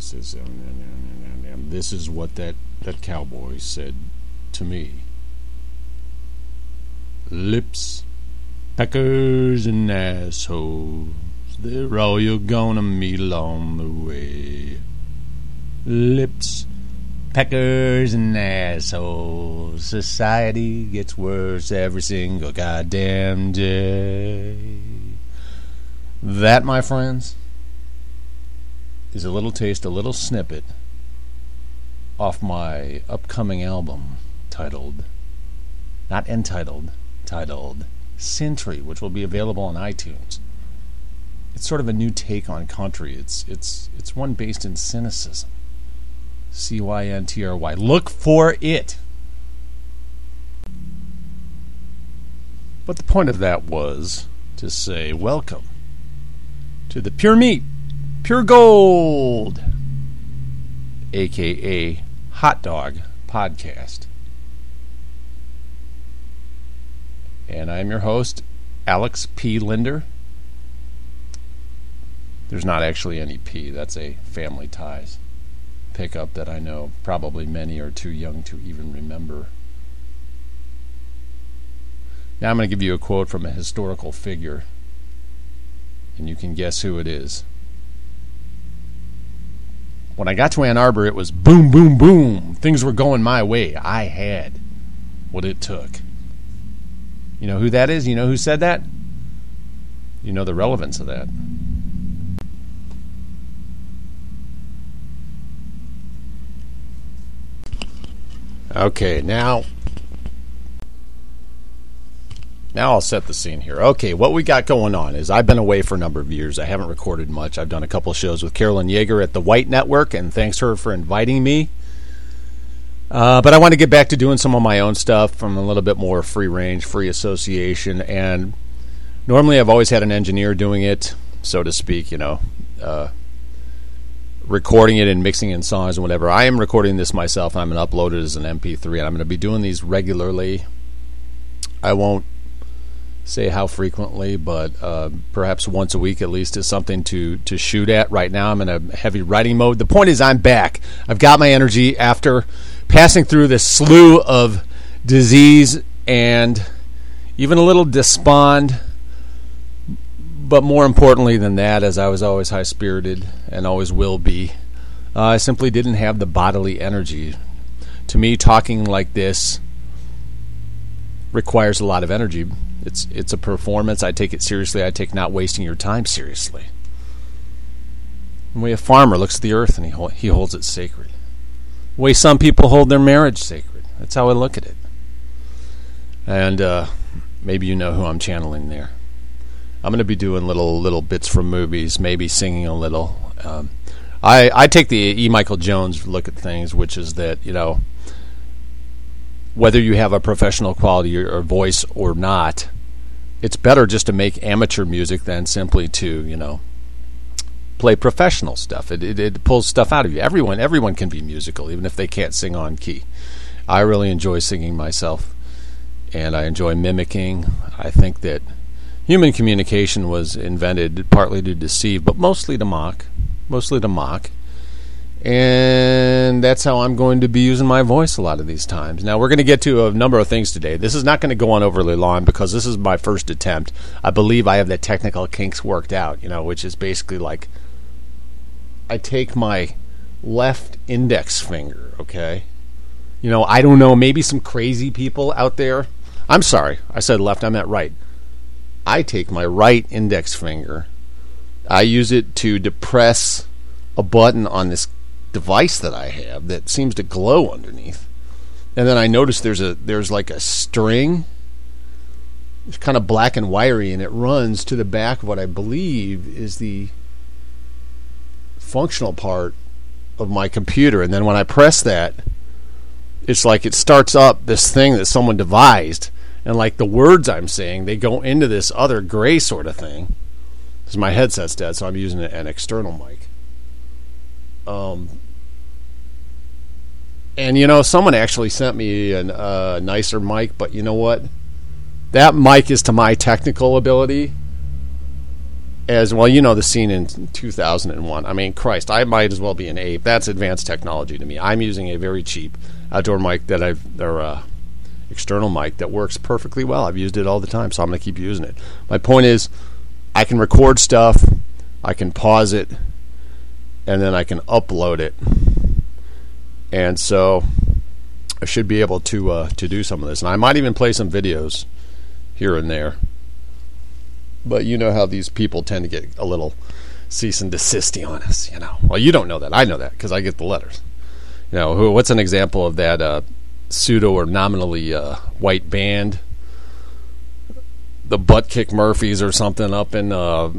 And this is what that cowboy said to me. Lips, peckers, and assholes, they're all you're gonna meet along the way. Lips, peckers, and assholes, society gets worse every single goddamn day. That, my friends, is a little taste, a little snippet off my upcoming album titled, not entitled, titled Century, which will be available on iTunes. It's sort of a new take on country. It's one based in cynicism. CYNTRY. Look for it. But the point of that was to say welcome to the Pure Meat, Pure Gold, aka Hot Dog Podcast. And I'm your host, Alex P. Linder. There's not actually any P. That's a Family Ties pickup that I know probably many are too young to even remember. Now I'm going to give you a quote from a historical figure, and you can guess who it is. When I got to Ann Arbor, it was boom, boom, boom. Things were going my way. I had what it took. You know who that is? You know who said that? You know the relevance of that. Okay, now I'll set the scene here. Okay, what we got going on is I've been away for a number of years. I haven't recorded much. I've done a couple of shows with Carolyn Yeager at the White Network, and thanks her for inviting me. But I want to get back to doing some of my own stuff from a little bit more free range, free association. And normally I've always had an engineer doing it, so to speak, recording it and mixing in songs and whatever. I am recording this myself, and I'm going to upload it as an MP3, and I'm going to be doing these regularly. I won't say how frequently, but perhaps once a week at least is something to shoot at. Right now I'm in a heavy writing mode. The point is I'm back. I've got my energy after passing through this slew of disease and even a little despond. But more importantly than that, as I was always high-spirited and always will be, I simply didn't have the bodily energy. To me, talking like this requires a lot of energy. It's a performance. I take it seriously. I take not wasting your time seriously. The way a farmer looks at the earth and he holds it sacred. The way some people hold their marriage sacred. That's how I look at it. And maybe you know who I'm channeling there. I'm going to be doing little bits from movies, maybe singing a little. I take the E. Michael Jones look at things, which is that, whether you have a professional quality or voice or not, it's better just to make amateur music than simply to, play professional stuff. It pulls stuff out of you. Everyone can be musical, even if they can't sing on key. I really enjoy singing myself, and I enjoy mimicking. I think that human communication was invented partly to deceive, but mostly to mock. And that's how I'm going to be using my voice a lot of these times. Now, we're going to get to a number of things today. This is not going to go on overly long because this is my first attempt. I believe I have the technical kinks worked out, which is basically like I take my left index finger, okay? I don't know, maybe some crazy people out there. I'm sorry, I said left, I meant right. I take my right index finger. I use it to depress a button on this device that I have that seems to glow underneath. And then I notice there's like a string. It's kind of black and wiry, and it runs to the back of what I believe is the functional part of my computer. And then when I press that, it's like it starts up this thing that someone devised. And like the words I'm saying, they go into this other gray sort of thing. Because my headset's dead, so I'm using an external mic. And someone actually sent me a nicer mic, but you know what? That mic is to my technical ability as well, you know the scene in 2001. I mean, Christ, I might as well be an ape. That's advanced technology to me. I'm using a very cheap outdoor mic or external mic that works perfectly well. I've used it all the time, so I'm going to keep using it. My point is, I can record stuff, I can pause it, and then I can upload it. And so I should be able to do some of this. And I might even play some videos here and there. But you know how these people tend to get a little cease and desisty on us, you know. Well, you don't know that. I know that because I get the letters. You know, what's an example of that pseudo or nominally white band? The Butt Kick Murphys or something up in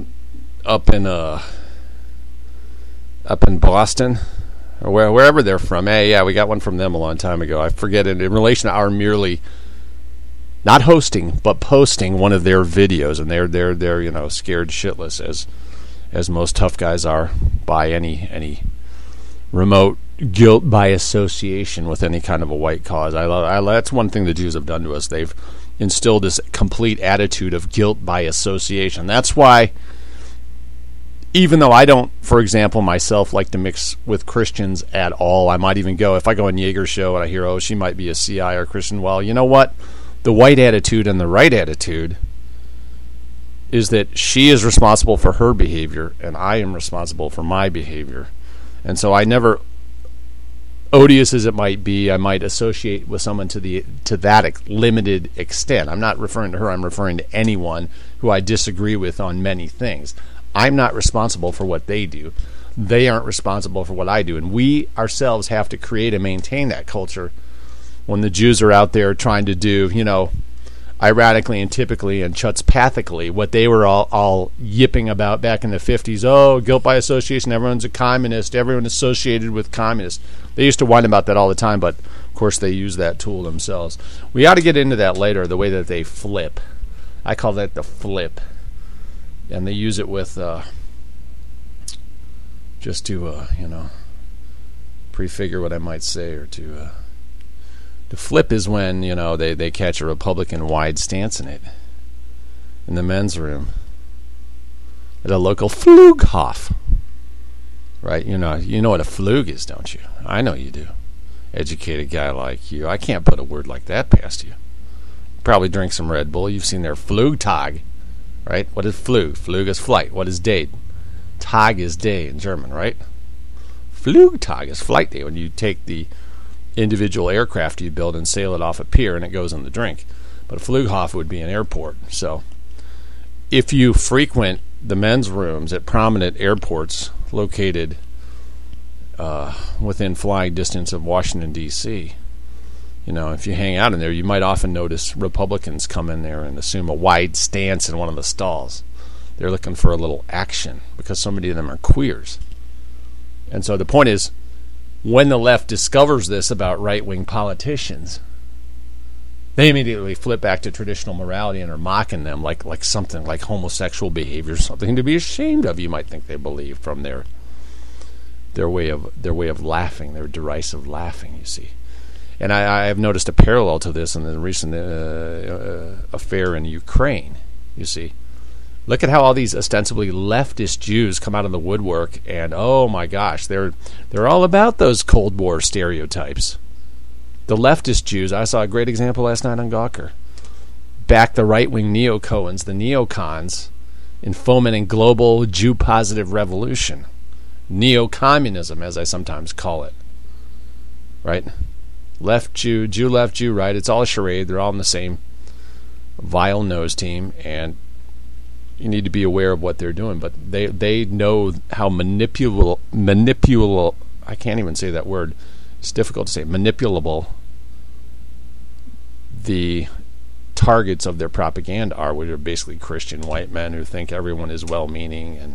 Boston or wherever they're from. Hey, yeah, we got one from them a long time ago. I forget it in relation to our merely not hosting, but posting one of their videos, and they're you know, scared shitless as most tough guys are by any remote guilt by association with any kind of a white cause. That's one thing the Jews have done to us. They've instilled this complete attitude of guilt by association. That's why, even though I don't, for example, myself like to mix with Christians at all, I might even go, if I go on Yeager's show and I hear, oh, she might be a CI or Christian, well, you know what? The white attitude and the right attitude is that she is responsible for her behavior and I am responsible for my behavior. And so I never, odious as it might be, I might associate with someone to that limited extent. I'm not referring to her, I'm referring to anyone who I disagree with on many things. I'm not responsible for what they do. They aren't responsible for what I do. And we ourselves have to create and maintain that culture when the Jews are out there trying to do, you know, ironically and typically and chutzpathically, what they were all yipping about back in the 50s. Oh, guilt by association, everyone's a communist, everyone associated with communists. They used to whine about that all the time, but of course they use that tool themselves. We ought to get into that later, the way that they flip. I call that the flip. And they use it with, just to, you know, prefigure what I might say, or to flip is when, you know, they catch a Republican wide stance in it in the men's room at a local Flughof, right? You know what a flug is, don't you? I know you do. Educated guy like you. I can't put a word like that past you. Probably drink some Red Bull. You've seen their Flugtag, right? What is Flug? Flug is flight. What is day? Tag is day in German, right? Flugtag is flight day, when you take the individual aircraft you build and sail it off a pier and it goes in the drink. But a Flughof would be an airport. So if you frequent the men's rooms at prominent airports located within flying distance of Washington, D.C., you know, if you hang out in there, you might often notice Republicans come in there and assume a wide stance in one of the stalls. They're looking for a little action because so many of them are queers. And so the point is, when the left discovers this about right-wing politicians, they immediately flip back to traditional morality and are mocking them like something like homosexual behavior, something to be ashamed of. You might think they believe from their way of laughing, their derisive laughing. You see, and I have noticed a parallel to this in the recent affair in Ukraine. You see. Look at how all these ostensibly leftist Jews come out of the woodwork, and oh my gosh, they're all about those Cold War stereotypes. The leftist Jews, I saw a great example last night on Gawker, back the right-wing neocons, the neocons, in fomenting global Jew-positive revolution. Neo-communism, as I sometimes call it. Right? Left Jew, Jew left, Jew right. It's all a charade. They're all in the same vile nose team, and you need to be aware of what they're doing, but they know how manipulable. I can't even say that word. It's difficult to say. Manipulable the targets of their propaganda are, which are basically Christian white men who think everyone is well-meaning, and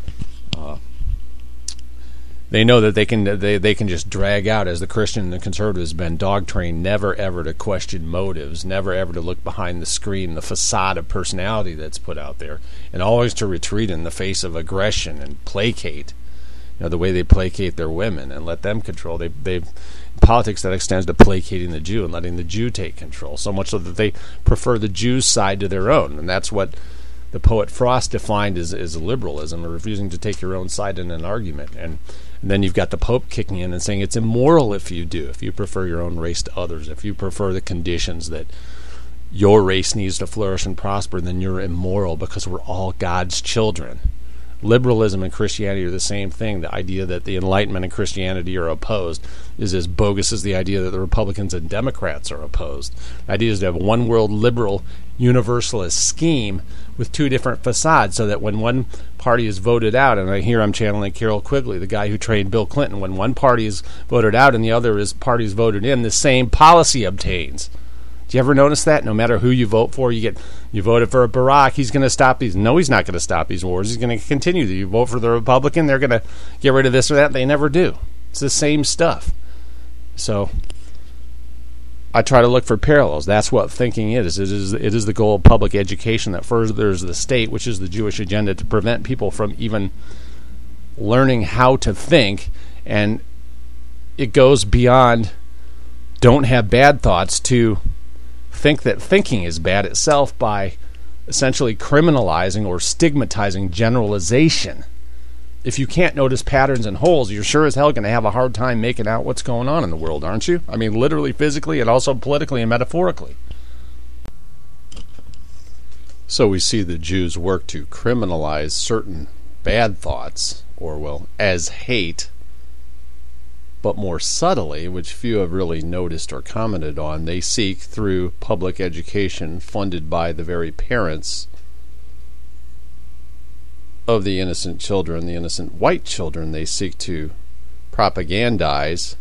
they know that they can just drag out, as the Christian and the conservatives have been dog-trained, never ever to question motives, never ever to look behind the screen, the facade of personality that's put out there, and always to retreat in the face of aggression and placate. You know, the way they placate their women and let them control. They politics that extends to placating the Jew and letting the Jew take control, so much so that they prefer the Jew's side to their own, and that's what the poet Frost defined as liberalism, or refusing to take your own side in an argument. And then you've got the Pope kicking in and saying it's immoral if you do, if you prefer your own race to others, if you prefer the conditions that your race needs to flourish and prosper, then you're immoral because we're all God's children. Liberalism and Christianity are the same thing. The idea that the Enlightenment and Christianity are opposed is as bogus as the idea that the Republicans and Democrats are opposed. The idea is to have one world liberal universalist scheme with two different facades, so that when one party is voted out, and I'm channeling Carroll Quigley, the guy who trained Bill Clinton, when one party is voted out and the other party is voted in, the same policy obtains. Do you ever notice that? No matter who you vote for, you voted for Barack, he's going to stop these. No, he's not going to stop these wars. He's going to continue. You vote for the Republican, they're going to get rid of this or that. They never do. It's the same stuff. So I try to look for parallels. That's what thinking is. It is the goal of public education that furthers the state, which is the Jewish agenda, to prevent people from even learning how to think. And it goes beyond don't have bad thoughts to think that thinking is bad itself by essentially criminalizing or stigmatizing generalization. If you can't notice patterns and holes, you're sure as hell going to have a hard time making out what's going on in the world, aren't you? I mean, literally, physically, and also politically and metaphorically. So we see the Jews work to criminalize certain bad thoughts, or, as hate, but more subtly, which few have really noticed or commented on, they seek through public education funded by the very parents of the innocent children, the innocent white children, they seek to propagandize.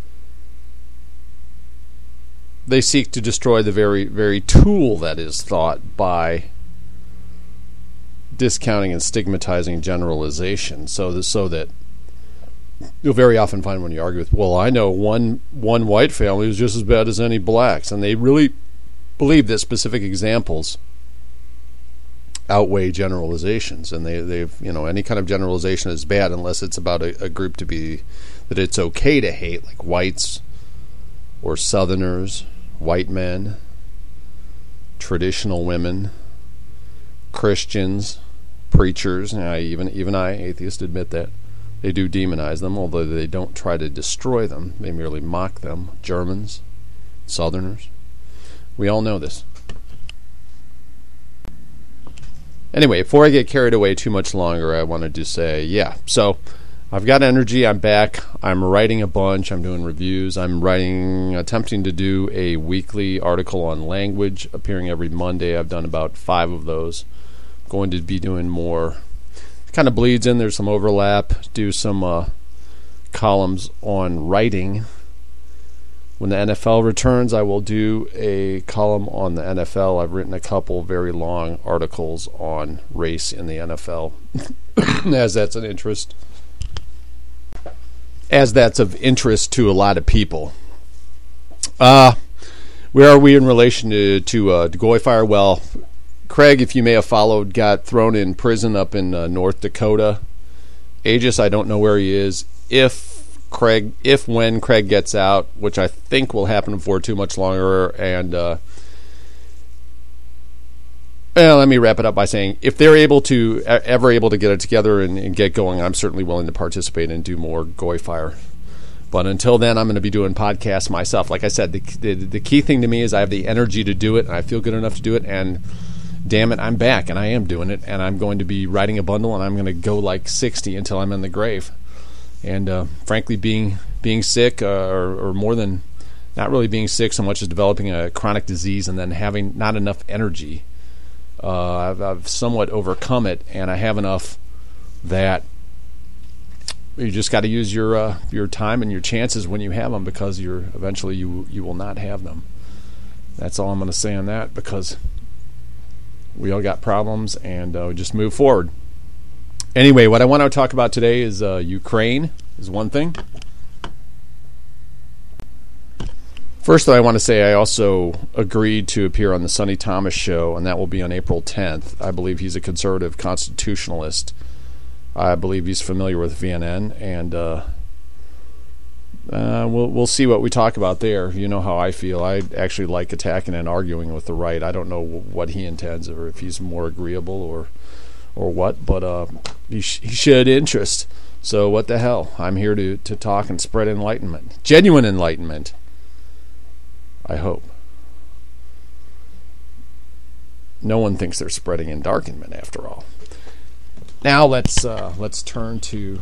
They seek to destroy the very, very tool that is thought by discounting and stigmatizing generalization, so that you'll very often find when you argue with, I know one white family who's just as bad as any blacks, and they really believe that specific examples outweigh generalizations, and they've any kind of generalization is bad unless it's about a group that it's okay to hate, like whites or Southerners, white men, traditional women, Christians, preachers. Even I, atheists, admit that. They do demonize them, although they don't try to destroy them. They merely mock them. Germans, Southerners. We all know this. Anyway, before I get carried away too much longer, I wanted to say, so I've got energy. I'm back. I'm writing a bunch. I'm doing reviews. Attempting to do a weekly article on language, appearing every Monday. I've done about 5 of those. I'm going to be doing more. Kind of bleeds in. There's some overlap. Do some columns on writing. When the NFL returns, I will do a column on the NFL. I've written a couple very long articles on race in the NFL, as that's of interest to a lot of people. Where are we in relation to Goyfire? Well, Craig, if you may have followed, got thrown in prison up in North Dakota. Aegis, I don't know where he is. When Craig gets out, which I think will happen before too much longer, and let me wrap it up by saying, if they're ever able to get it together and get going, I'm certainly willing to participate and do more Goyfire. But until then, I'm going to be doing podcasts myself. Like I said, the key thing to me is I have the energy to do it, and I feel good enough to do it, and damn it, I'm back, and I am doing it, and I'm going to be writing a bundle, and I'm going to go like 60 until I'm in the grave. And frankly, being sick, or more than not really being sick so much as developing a chronic disease and then having not enough energy, I've somewhat overcome it, and I have enough that you just got to use your time and your chances when you have them, because eventually you will not have them. That's all I'm going to say on that, because we all got problems, and we just move forward. Anyway, what I want to talk about today is Ukraine is one thing. First, though, I want to say I also agreed to appear on the Sonny Thomas show, and that will be on April 10th. I believe he's a conservative constitutionalist. I believe he's familiar with VNN, and we'll see what we talk about there. You know how I feel. I actually like attacking and arguing with the right. I don't know what he intends, or if he's more agreeable or what, but he showed interest. So what the hell? I'm here to talk and spread enlightenment. Genuine enlightenment. I hope. No one thinks they're spreading endarkenment after all. Now let's turn to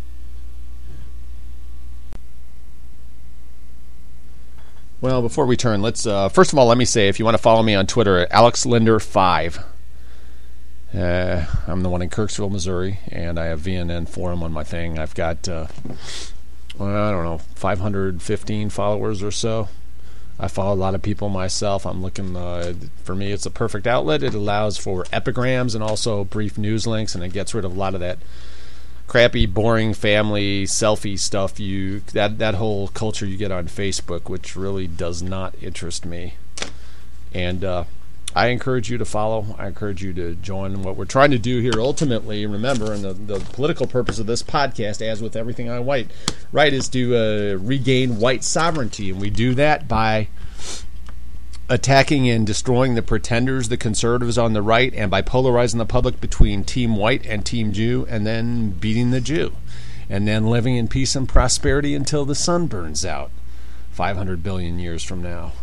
well, before we turn, let's first of all let me say, if you want to follow me on Twitter at AlexLinder5. I'm the one in Kirksville, Missouri, and I have VNN Forum on my thing. I've got, I don't know, 515 followers or so. I follow a lot of people myself. I'm looking, for me, it's a perfect outlet. It allows for epigrams and also brief news links, and it gets rid of a lot of that crappy, boring family selfie stuff. That whole culture you get on Facebook, which really does not interest me. And I encourage you to follow. I encourage you to join what we're trying to do here. Ultimately, remember, and the political purpose of this podcast, as with everything on white, right, is to regain white sovereignty. And we do that by attacking and destroying the pretenders, the conservatives on the right, and by polarizing the public between Team White and Team Jew, and then beating the Jew. And then living in peace and prosperity until the sun burns out 500 billion years from now.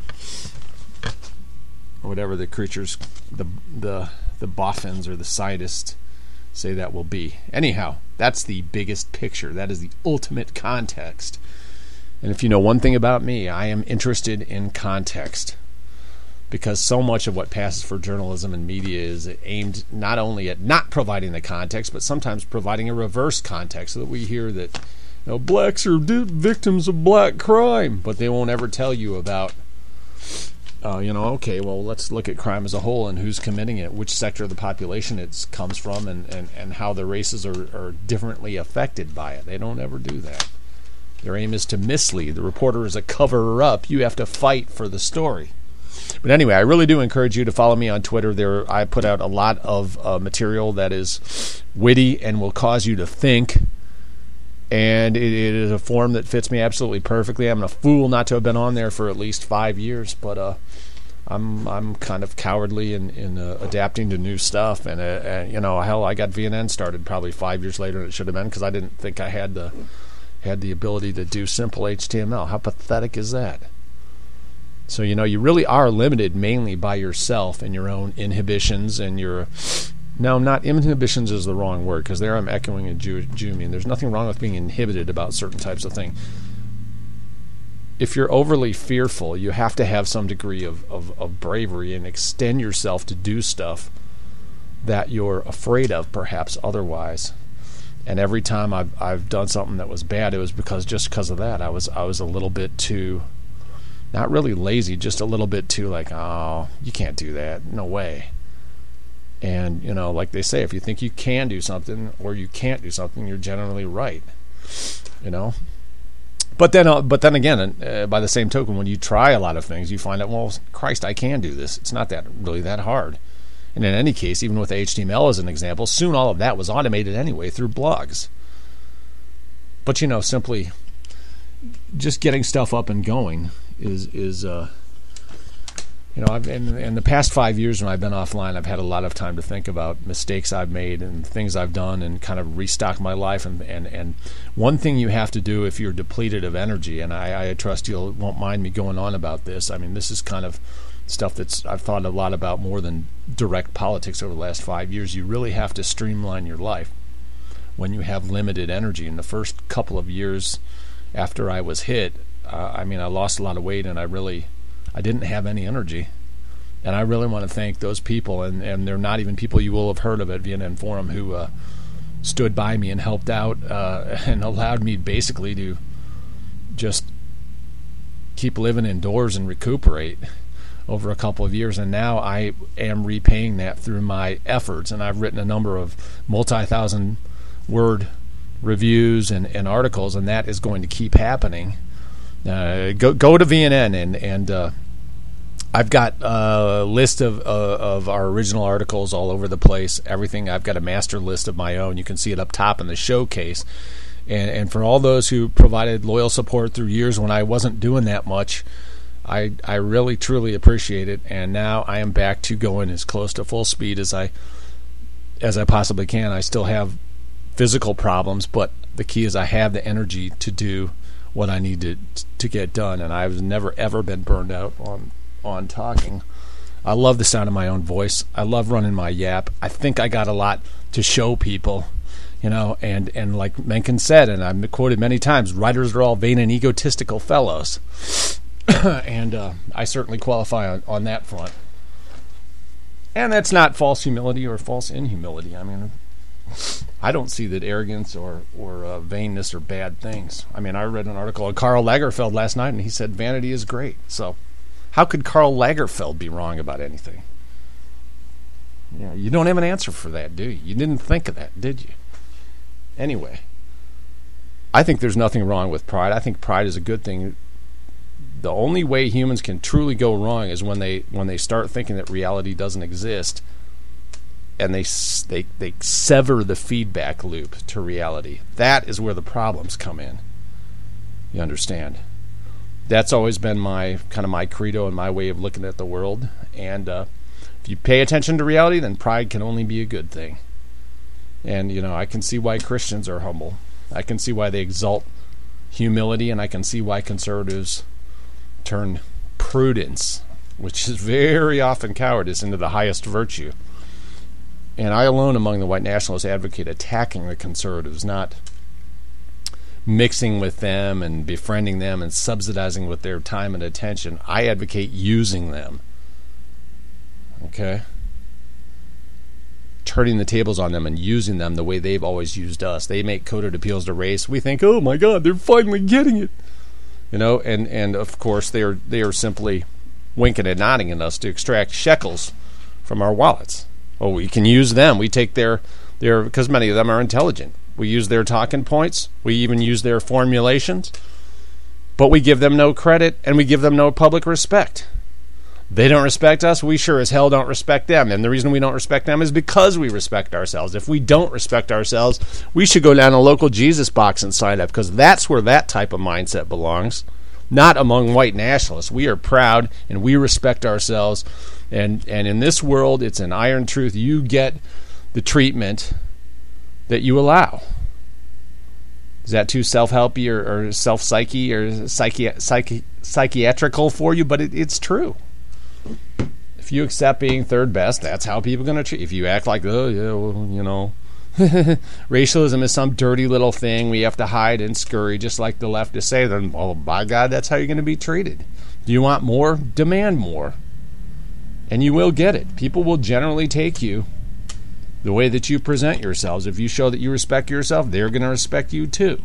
Or whatever the creatures, the boffins or the scientists say that will be. Anyhow, that's the biggest picture. That is the ultimate context. And if you know one thing about me, I am interested in context, because so much of what passes for journalism and media is aimed not only at not providing the context, but sometimes providing a reverse context, so that we hear that blacks are victims of black crime, but they won't ever tell you about okay, well, let's look at crime as a whole and who's committing it, which sector of the population it comes from, and how the races are differently affected by it. They don't ever do that. Their aim is to mislead. The reporter is a coverer-up. You have to fight for the story. But anyway, I really do encourage you to follow me on Twitter. There, I put out a lot of material that is witty and will cause you to think. And it is a form that fits me absolutely perfectly. I'm a fool not to have been on there for at least 5 years, but I'm kind of cowardly in adapting to new stuff. And hell, I got VNN started probably 5 years later than it should have been, because I didn't think I had the ability to do simple HTML. How pathetic is that? So you really are limited mainly by yourself and your own inhibitions and your. No, not inhibitions is the wrong word, because there I'm echoing a Jew mean. There's nothing wrong with being inhibited about certain types of things. If you're overly fearful, you have to have some degree of bravery and extend yourself to do stuff that you're afraid of, perhaps otherwise. And every time I've done something that was bad, it was because of that. I was a little bit too, not really lazy, just a little bit too like, oh, you can't do that. No way. And, like they say, if you think you can do something or you can't do something, you're generally right, But then again, by the same token, when you try a lot of things, you find out, well, Christ, I can do this. It's not really that hard. And in any case, even with HTML as an example, soon all of that was automated anyway through blogs. But, simply just getting stuff up and going is in the past 5 years when I've been offline, I've had a lot of time to think about mistakes I've made and things I've done and kind of restock my life. And one thing you have to do if you're depleted of energy, and I trust you won't mind me going on about this. I mean, this is kind of stuff that's I've thought a lot about more than direct politics over the last 5 years. You really have to streamline your life when you have limited energy. In the first couple of years after I was hit, I lost a lot of weight, and I didn't have any energy. And I really want to thank those people, and they're not even people you will have heard of at VNN Forum, who stood by me and helped out and allowed me basically to just keep living indoors and recuperate over a couple of years. And now I am repaying that through my efforts, and I've written a number of multi-thousand word reviews and articles, and that is going to keep happening. Go to VNN and I've got a list of our original articles all over the place. Everything. I've got a master list of my own. You can see it up top in the showcase. And for all those who provided loyal support through years when I wasn't doing that much, I really, truly appreciate it. And now I am back to going as close to full speed as I possibly can. I still have physical problems, but the key is I have the energy to do what I need to get done. And I've never, ever been burned out on talking. I love the sound of my own voice. I love running my yap. I think I got a lot to show people, and like Mencken said, and I've quoted many times, writers are all vain and egotistical fellows. And I certainly qualify on that front. And that's not false humility or false inhumility. I mean, I don't see that arrogance or vainness are bad things. I mean, I read an article of Karl Lagerfeld last night, and he said vanity is great. So how could Karl Lagerfeld be wrong about anything? Yeah, you don't have an answer for that, do you? You didn't think of that, did you? Anyway, I think there's nothing wrong with pride. I think pride is a good thing. The only way humans can truly go wrong is when they start thinking that reality doesn't exist, and they sever the feedback loop to reality. That is where the problems come in. You understand? That's always been my credo and my way of looking at the world. And if you pay attention to reality, then pride can only be a good thing. And I can see why Christians are humble. I can see why they exalt humility, and I can see why conservatives turn prudence, which is very often cowardice, into the highest virtue. And I alone among the white nationalists advocate attacking the conservatives, not mixing with them and befriending them and subsidizing with their time and attention. I advocate using them. Okay? Turning the tables on them and using them the way they've always used us. They make coded appeals to race. We think, oh my God, they're finally getting it. And of course they are simply winking and nodding at us to extract shekels from our wallets. Oh, we can use them. We take their because many of them are intelligent. We use their talking points. We even use their formulations. But we give them no credit, and we give them no public respect. They don't respect us. We sure as hell don't respect them. And the reason we don't respect them is because we respect ourselves. If we don't respect ourselves, we should go down a local Jesus box and sign up, because that's where that type of mindset belongs, not among white nationalists. We are proud, and we respect ourselves. And in this world, it's an iron truth. You get the treatment that you allow. Is that too self-helpy or self-psyche or psychiatrical for you? But it's true. If you accept being third best, that's how people are going to treat you. If you act like, oh, yeah, well, racialism is some dirty little thing we have to hide and scurry, just like the leftists say, then, well, by God, that's how you're going to be treated. Do you want more? Demand more. And you will get it. People will generally take you the way that you present yourselves. If you show that you respect yourself, they're going to respect you too.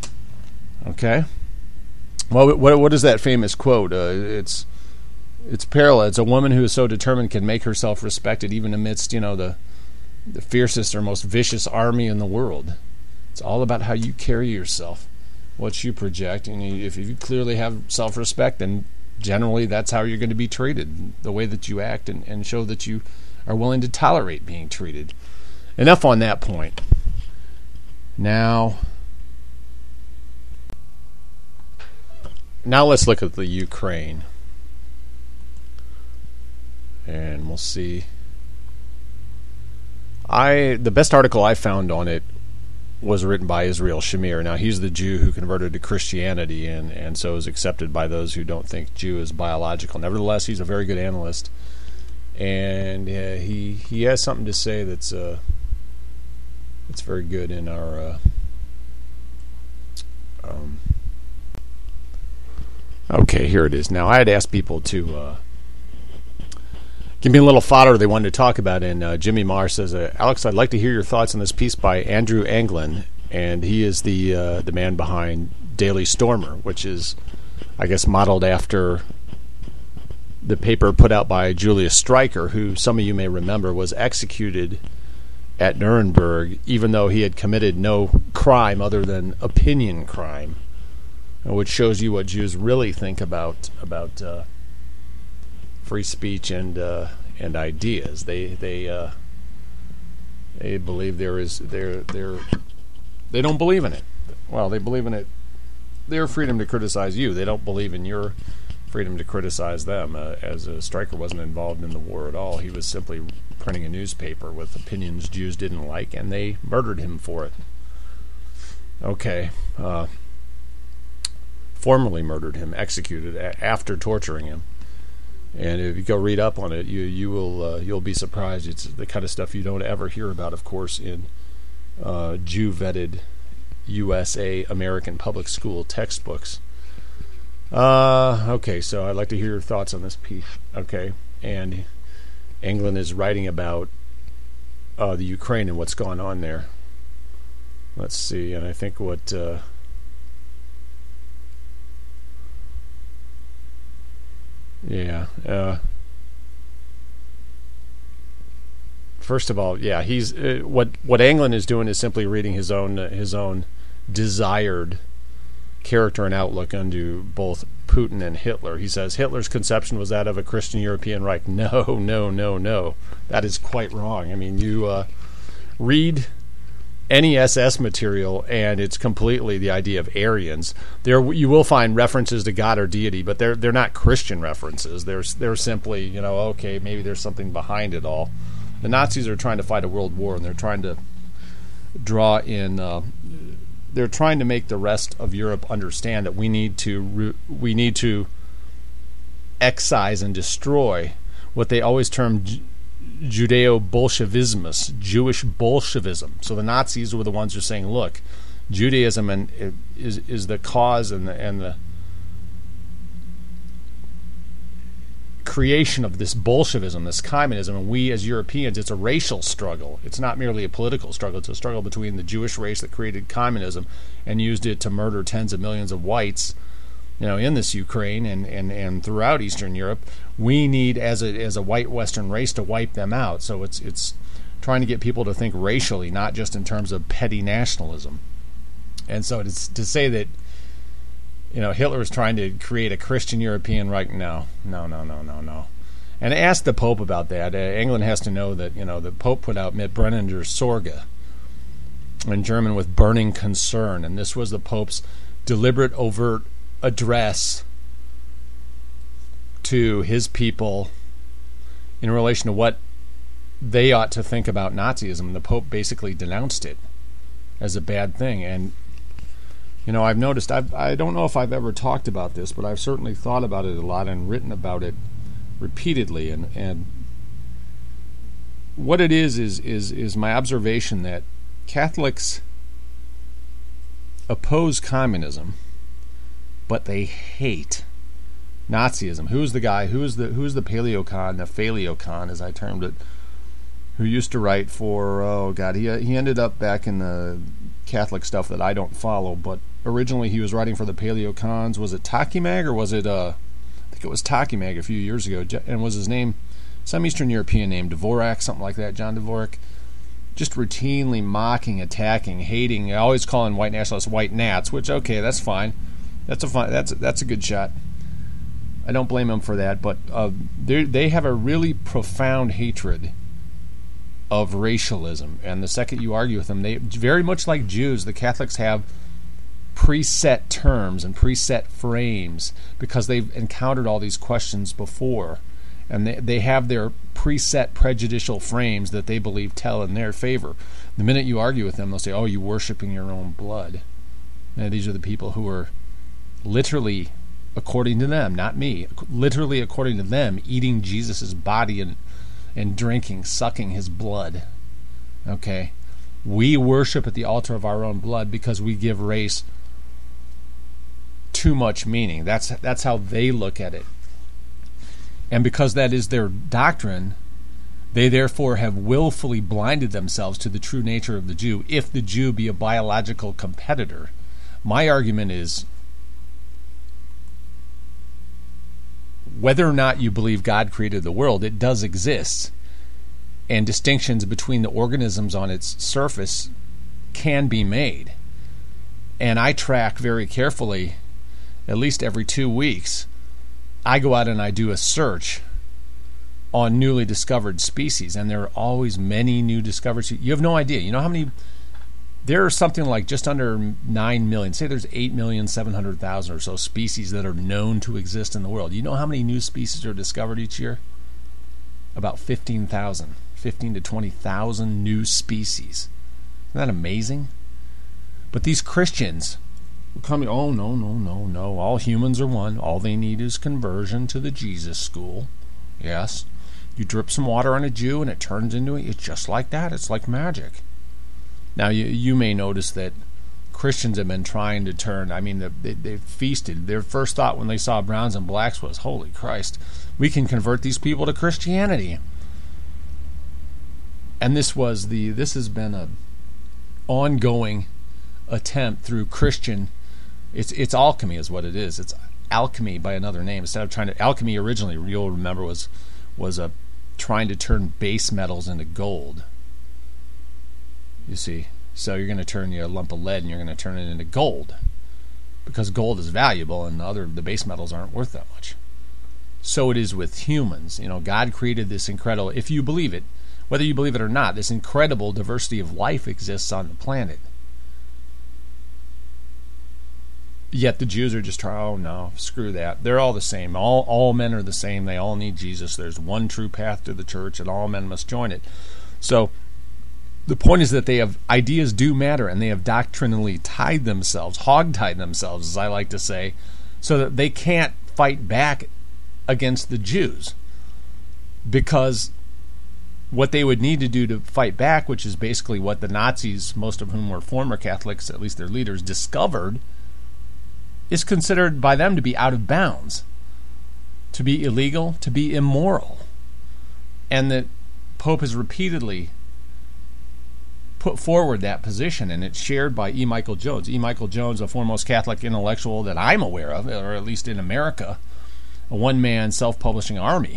Okay? Well, what is that famous quote? It's parallel. It's a woman who is so determined can make herself respected even amidst, the fiercest or most vicious army in the world. It's all about how you carry yourself, what you project. And if you clearly have self-respect, then generally that's how you're going to be treated, the way that you act and show that you are willing to tolerate being treated. Enough on that point. Now let's look at the Ukraine. And we'll see. The best article I found on it was written by Israel Shamir. Now, he's the Jew who converted to Christianity and so is accepted by those who don't think Jew is biological. Nevertheless, he's a very good analyst. And he has something to say that's very good in our okay, here it is. Now, I had asked people to give me a little fodder they wanted to talk about, and Jimmy Marr says, Alex, I'd like to hear your thoughts on this piece by Andrew Anglin, and he is the man behind Daily Stormer, which is, I guess, modeled after the paper put out by Julius Streicher, who some of you may remember was executed at Nuremberg, even though he had committed no crime other than opinion crime, which shows you what Jews really think about free speech and ideas. They believe they don't believe in it. Well, they believe in it. Their freedom to criticize you. They don't believe in your freedom to criticize them. As Stryker wasn't involved in the war at all. He was simply printing a newspaper with opinions Jews didn't like, and they murdered him for it. Okay. Formally murdered him, executed after torturing him. And if you go read up on it, you'll be surprised. It's the kind of stuff you don't ever hear about, of course, in Jew-vetted USA American public school textbooks. Okay, so I'd like to hear your thoughts on this piece. Okay, and England is writing about the Ukraine and what's gone on there. Let's see, and I think what... First of all, he's what England is doing is simply reading his own desired character and outlook unto both Putin and Hitler. He says Hitler's conception was that of a Christian European Reich. No. That is quite wrong. I mean, you read any SS material, and it's completely the idea of Aryans. There, you will find references to God or deity, but they're not Christian references. They're simply, okay, maybe there's something behind it all. The Nazis are trying to fight a world war, and they're trying to draw in. They're trying to make the rest of Europe understand that we need to excise and destroy what they always term Judeo-Bolshevismus, Jewish Bolshevism. So the Nazis were the ones who are saying, look, Judaism is the cause and the creation of this Bolshevism, this communism, and we as Europeans, it's a racial struggle. It's not merely a political struggle. It's a struggle between the Jewish race that created communism and used it to murder tens of millions of whites, in this Ukraine and throughout Eastern Europe. We need, as a white Western race, to wipe them out. So it's trying to get people to think racially, not just in terms of petty nationalism. And so to say that Hitler is trying to create a Christian European Reich, no. And ask the Pope about that. England has to know that the Pope put out Mit brennender Sorge, in German with burning concern, and this was the Pope's deliberate, overt address to his people in relation to what they ought to think about Nazism. The Pope basically denounced it as a bad thing. And I've noticed, I don't know if I've ever talked about this, but I've certainly thought about it a lot and written about it repeatedly. And what it is my observation that Catholics oppose communism, but they hate Nazism. Who's the guy? Who's the paleocon, the phaleocon, as I termed it, who used to write for? He ended up back in the Catholic stuff that I don't follow, but originally he was writing for the Paleocons. Was it Taki Mag, or was it? I think it was Taki Mag a few years ago. And was his name some Eastern European name, Dvorak, something like that, John Dvorak? Just routinely mocking, attacking, hating, always calling white nationalists white nats. Which, okay, that's fine. That's a good shot. I don't blame them for that, but they have a really profound hatred of racialism, and the second you argue with them, they very much like Jews, the Catholics have preset terms and preset frames because they've encountered all these questions before, and they have their preset prejudicial frames that they believe tell in their favor. The minute you argue with them, they'll say, "Oh, you're worshiping your own blood." And these are the people who are literally, according to them, not me, literally according to them, eating Jesus' body and drinking, sucking his blood. Okay? We worship at the altar of our own blood because we give race too much meaning. That's how they look at it. And because that is their doctrine, they therefore have willfully blinded themselves to the true nature of the Jew, if the Jew be a biological competitor. My argument is, whether or not you believe God created the world, it does exist. And distinctions between the organisms on its surface can be made. And I track very carefully, at least every 2 weeks, I go out and I do a search on newly discovered species. And there are always many new discovered species. You have no idea. You know how many there are something like just under 9 million. Say there's 8,700,000 or so species that are known to exist in the world. You know how many new species are discovered each year? About 15,000. 15 to 20,000 new species. Isn't that amazing? But these Christians come, oh, no. All humans are one. All they need is conversion to the Jesus school. Yes. You drip some water on a Jew and it turns into it. It's just like that. It's like magic. Now, you may notice that Christians have been trying to turn, they've feasted. Their first thought when they saw browns and blacks was, holy Christ, we can convert these people to Christianity. And this has been an ongoing attempt through Christian, it's alchemy is what it is. It's alchemy by another name. Instead of trying to, alchemy originally, you'll remember, was trying to turn base metals into gold. You see, so you're going to turn a lump of lead and you're going to turn it into gold because gold is valuable and the base metals aren't worth that much. So it is with humans. God created this incredible, if you believe it, whether you believe it or not, this incredible diversity of life exists on the planet. Yet the Jews are just trying, oh no, screw that. They're all the same. All men are the same. They all need Jesus. There's one true path to the church and all men must join it. So the point is that ideas do matter, and they have doctrinally tied themselves, hog-tied themselves, as I like to say, so that they can't fight back against the Jews. Because what they would need to do to fight back, which is basically what the Nazis, most of whom were former Catholics, at least their leaders, discovered, is considered by them to be out of bounds, to be illegal, to be immoral. And the Pope has repeatedly put forward that position, and it's shared by E. Michael Jones. E. Michael Jones, a foremost Catholic intellectual that I'm aware of, or at least in America, a one-man self-publishing army.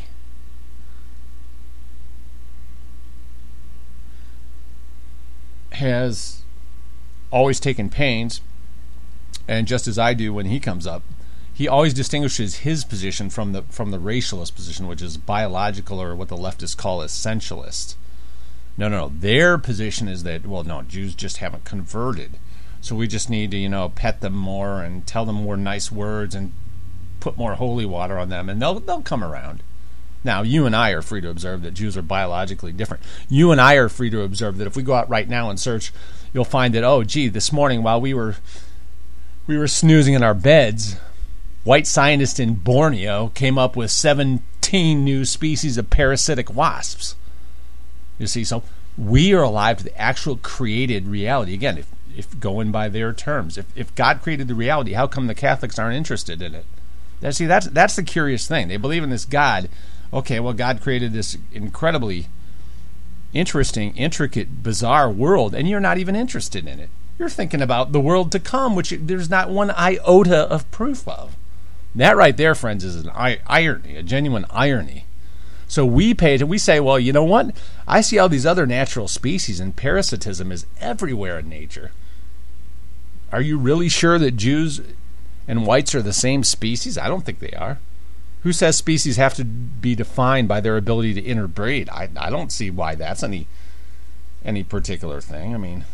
Has always taken pains, and just as I do when he comes up, he always distinguishes his position from the racialist position, which is biological, or what the leftists call essentialist. No. Their position is that, well, no, Jews just haven't converted. So we just need to, pet them more and tell them more nice words and put more holy water on them, and they'll come around. Now, you and I are free to observe that Jews are biologically different. You and I are free to observe that if we go out right now and search, you'll find that, oh, gee, this morning while we were snoozing in our beds, white scientists in Borneo came up with 17 new species of parasitic wasps. You see, so we are alive to the actual created reality. Again, if going by their terms, if God created the reality, how come the Catholics aren't interested in it? That's the curious thing. They believe in this God. Okay, well, God created this incredibly interesting, intricate, bizarre world, and you're not even interested in it. You're thinking about the world to come, which there's not one iota of proof of. That right there, friends, is an irony, a genuine irony. So we say, well, you know what? I see all these other natural species, and parasitism is everywhere in nature. Are you really sure that Jews and whites are the same species? I don't think they are. Who says species have to be defined by their ability to interbreed? I don't see why that's any particular thing. I mean,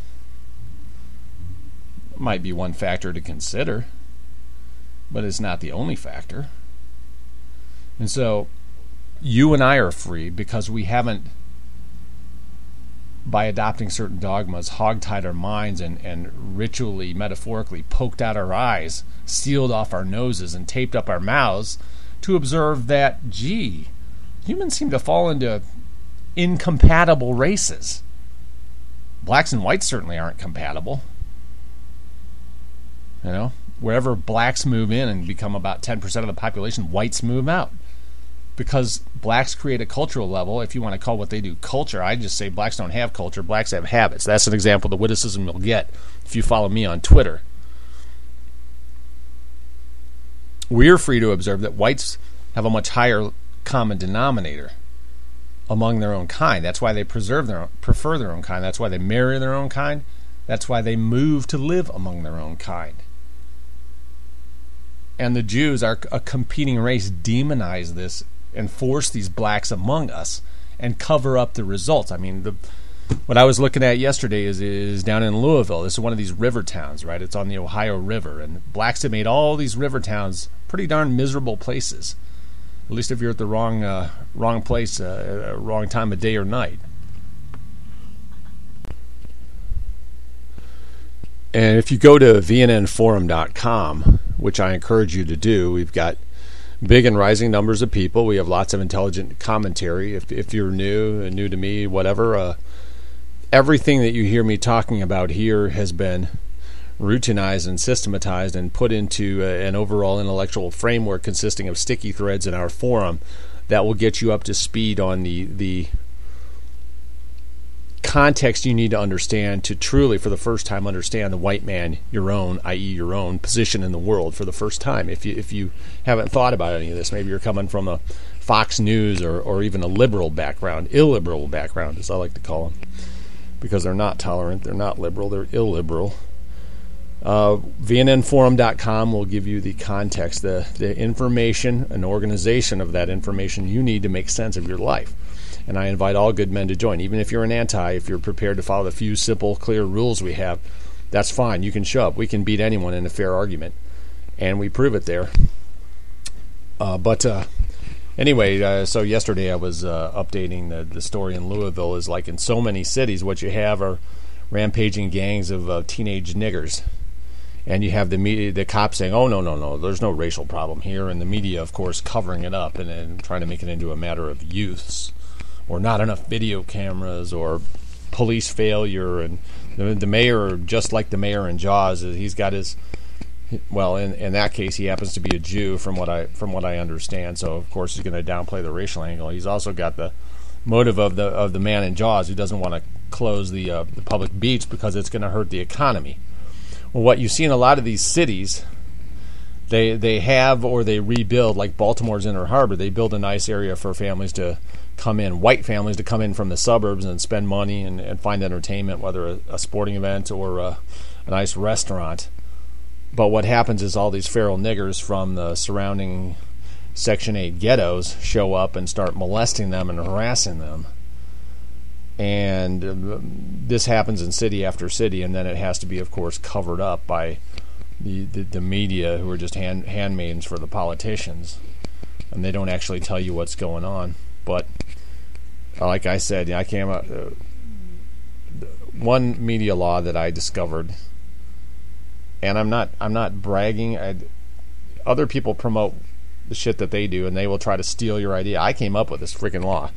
it might be one factor to consider, but it's not the only factor. And so you and I are free because we haven't, by adopting certain dogmas, hogtied our minds and ritually, metaphorically poked out our eyes, sealed off our noses, and taped up our mouths to observe that, gee, humans seem to fall into incompatible races. Blacks and whites certainly aren't compatible. Wherever blacks move in and become about 10% of the population, whites move out. Because blacks create a cultural level. If you want to call what they do culture, I just say blacks don't have culture, blacks have habits. That's an example of the witticism you'll get if you follow me on Twitter. We're free to observe that whites have a much higher common denominator among their own kind. That's why they prefer their own kind. That's why they marry their own kind. That's why they move to live among their own kind. And the Jews, are a competing race, demonize this and force these blacks among us and cover up the results. I mean, What I was looking at yesterday is down in Louisville. This is one of these river towns, right? It's on the Ohio River, and blacks have made all these river towns pretty darn miserable places. At least if you're at the wrong place, wrong time of day or night. And if you go to vnnforum.com, which I encourage you to do, we've got big and rising numbers of people. We have lots of intelligent commentary. If you're new to me, whatever, everything that you hear me talking about here has been routinized and systematized and put into an overall intellectual framework consisting of sticky threads in our forum that will get you up to speed on the context you need to understand to truly, for the first time, understand the white man, your own, i.e. your own position in the world for the first time. If you haven't thought about any of this, maybe you're coming from a Fox News or even a liberal background, illiberal background, as I like to call them, because they're not tolerant, they're not liberal, they're illiberal. VNNforum.com will give you the context, the information, an organization of that information you need to make sense of your life. And I invite all good men to join. Even if you're an anti, if you're prepared to follow the few simple, clear rules we have, that's fine. You can show up. We can beat anyone in a fair argument. And we prove it there. Anyway, so yesterday I was updating the story in Louisville. Is like in so many cities, what you have are rampaging gangs of teenage niggers. And you have the cops saying, oh, no, there's no racial problem here. And the media, of course, covering it up and trying to make it into a matter of youths. Or not enough video cameras, or police failure, and the mayor, just like the mayor in Jaws, he's got his. Well, in that case, he happens to be a Jew, from what I understand. So of course he's going to downplay the racial angle. He's also got the motive of the man in Jaws, who doesn't want to close the public beach because it's going to hurt the economy. Well, what you see in a lot of these cities, they have or they rebuild, like Baltimore's Inner Harbor. They build a nice area for families to come in, white families to come in from the suburbs and spend money and find entertainment, whether a sporting event or a nice restaurant. But what happens is all these feral niggers from the surrounding Section 8 ghettos show up and start molesting them and harassing them. And this happens in city after city, and then it has to be, of course, covered up by the media, who are just handmaidens for the politicians. And they don't actually tell you what's going on. But like I said, I came up one media law that I discovered, and I'm not bragging. Other people promote the shit that they do, and they will try to steal your idea. I came up with this freaking law.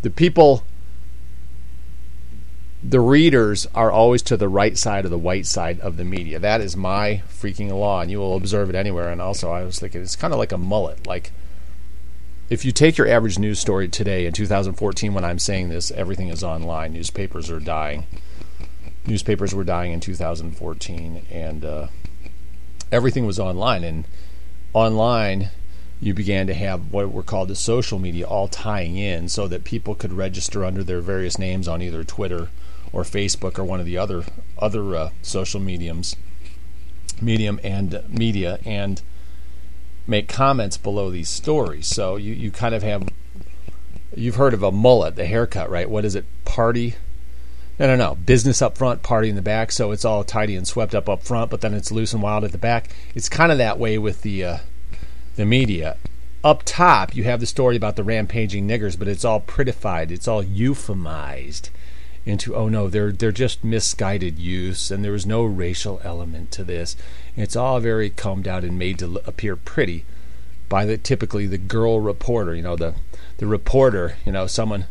The readers are always to the right side of the white side of the media. That is my freaking law, and you will observe it anywhere. And also, I was thinking, it's kind of like a mullet. Like, if you take your average news story today in 2014, when I'm saying this, everything is online. Newspapers are dying. Newspapers were dying in 2014, and everything was online. And online, you began to have what were called the social media all tying in, so that people could register under their various names on either Twitter or Facebook or one of the other social medium and media, and make comments below these stories. So you kind of have, you've heard of a mullet, the haircut, right? What is it? Party? No. Business up front, party in the back. So it's all tidy and swept up front, but then it's loose and wild at the back. It's kind of that way with the media. Up top, you have the story about the rampaging niggers, but it's all prettified. It's all euphemized into, oh no, they're just misguided youths, and there was no racial element to this. It's all very combed out and made to appear pretty by typically the girl reporter, the reporter, someone,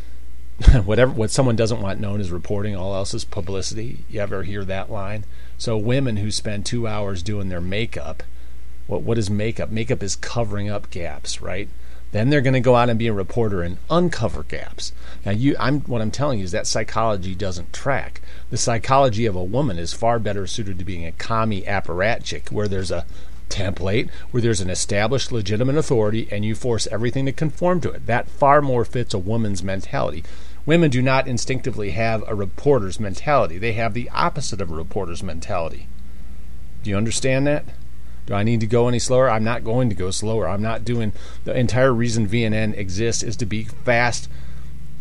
what someone doesn't want known as reporting, all else is publicity. You ever hear that line? So women who spend 2 hours doing their makeup, what is makeup? Makeup is covering up gaps, right? Then they're going to go out and be a reporter and uncover gaps. Now, what I'm telling you is that psychology doesn't track. The psychology of a woman is far better suited to being a commie apparatchik, where there's a template, where there's an established legitimate authority, and you force everything to conform to it. That far more fits a woman's mentality. Women do not instinctively have a reporter's mentality. They have the opposite of a reporter's mentality. Do you understand that? Do I need to go any slower? I'm not going to go slower. I'm not doing... The entire reason VNN exists is to be fast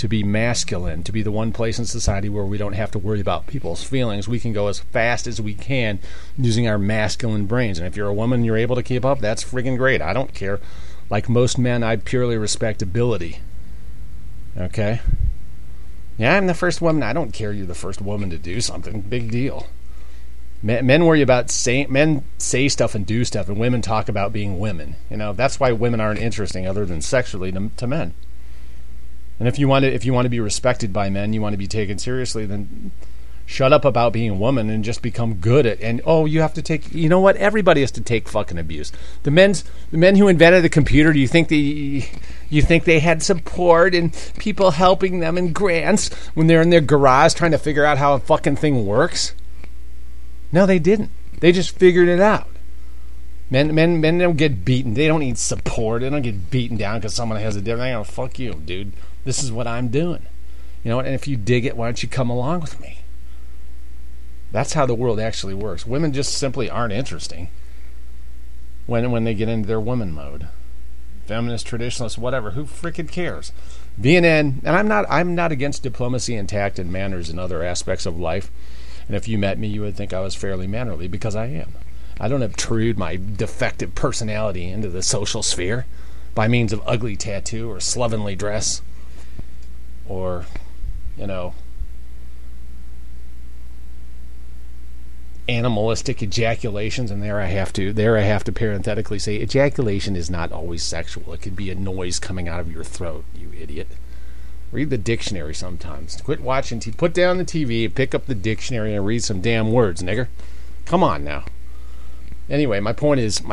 to be masculine, to be the one place in society where we don't have to worry about people's feelings. We can go as fast as we can using our masculine brains. And if you're a woman and you're able to keep up, that's friggin' great. I don't care. Like most men, I purely respect ability. Okay? Yeah, I'm the first woman. I don't care you're the first woman to do something. Big deal. Men worry about men say stuff and do stuff, and women talk about being women. You know, that's why women aren't interesting other than sexually to men. And if you want to be respected by men, you want to be taken seriously, then shut up about being a woman and just become good at. And you have to take. You know what? Everybody has to take fucking abuse. The men who invented the computer. Do you think they had support and people helping them in grants when they're in their garage trying to figure out how a fucking thing works? No, they didn't. They just figured it out. Men don't get beaten. They don't need support. They don't get beaten down because someone has a different. Oh, fuck you, dude. This is what I'm doing. You know what? And if you dig it, why don't you come along with me? That's how the world actually works. Women just simply aren't interesting when they get into their woman mode. Feminist, traditionalist, whatever. Who frickin' cares? VNN, and I'm not against diplomacy and tact and manners and other aspects of life. And if you met me, you would think I was fairly mannerly, because I am. I don't obtrude my defective personality into the social sphere by means of ugly tattoo or slovenly dress or, animalistic ejaculations. And there I have to parenthetically say ejaculation is not always sexual. It could be a noise coming out of your throat, you idiot. Read the dictionary sometimes. Quit watching TV. Put down the TV, pick up the dictionary, and read some damn words, nigger. Come on now. Anyway, my point is,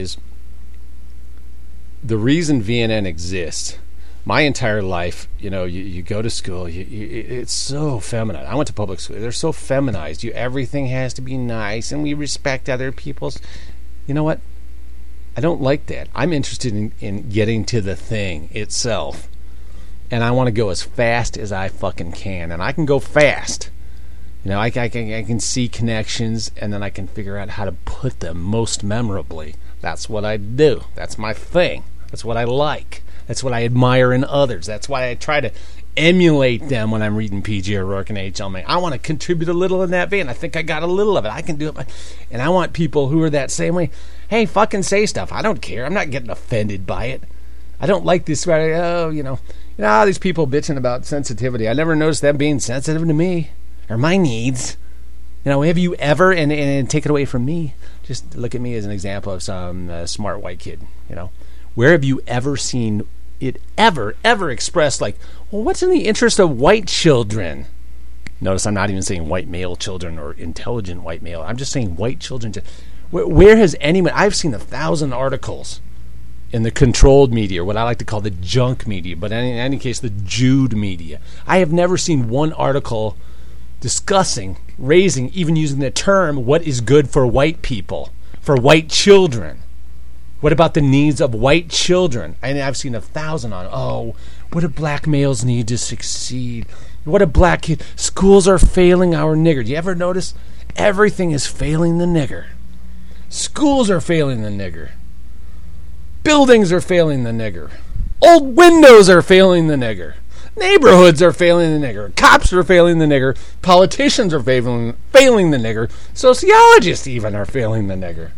the reason VNN exists, my entire life, you go to school, it's so feminine. I went to public school. They're so feminized. Everything has to be nice, and we respect other people's. You know what? I don't like that. I'm interested in getting to the thing itself. And I want to go as fast as I fucking can. And I can go fast. I can see connections, and then I can figure out how to put them most memorably. That's what I do. That's my thing. That's what I like. That's what I admire in others. That's why I try to emulate them when I'm reading P.G. O'Rourke and H.L. Mencken. I want to contribute a little in that vein. I think I got a little of it. I can do it. And I want people who are that same way. Hey, fucking say stuff. I don't care. I'm not getting offended by it. I don't like this. These people bitching about sensitivity. I never noticed them being sensitive to me or my needs. Have you ever, and take it away from me, just look at me as an example of some smart white kid, Where have you ever seen it ever expressed like, well, what's in the interest of white children? Notice I'm not even saying white male children or intelligent white male. I'm just saying white children. Where has anyone, I've seen 1,000 articles in the controlled media, or what I like to call the junk media, but in any case, the Jude media. I have never seen one article discussing, even using the term, what is good for white people, for white children. What about the needs of white children? And I've seen 1,000 on, what do black males need to succeed? What do black kids? Schools are failing our nigger. Do you ever notice? Everything is failing the nigger. Schools are failing the nigger. Buildings are failing the nigger. Old windows are failing the nigger. Neighborhoods are failing the nigger. Cops are failing the nigger. Politicians are failing the nigger. Sociologists even are failing the nigger.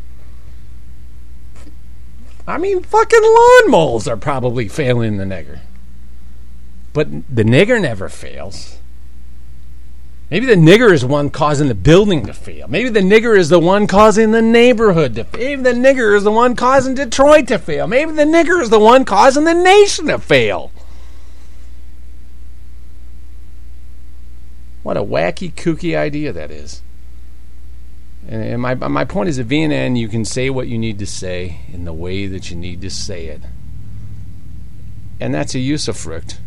I mean, fucking lawn moles are probably failing the nigger. But the nigger never fails. Maybe the nigger is the one causing the building to fail. Maybe the nigger is the one causing the neighborhood to fail. Maybe the nigger is the one causing Detroit to fail. Maybe the nigger is the one causing the nation to fail. What a wacky, kooky idea that is. And my point is, at VNN, you can say what you need to say in the way that you need to say it. And that's a usufruct